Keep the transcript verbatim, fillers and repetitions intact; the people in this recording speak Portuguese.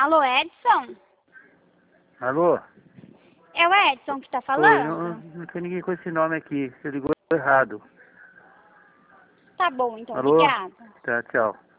Alô, Edson? Alô? É o Edson que tá Oi, falando? não, não tem ninguém com esse nome aqui. Você ligou errado. Tá bom, então, Alô? obrigada. Tá, tchau.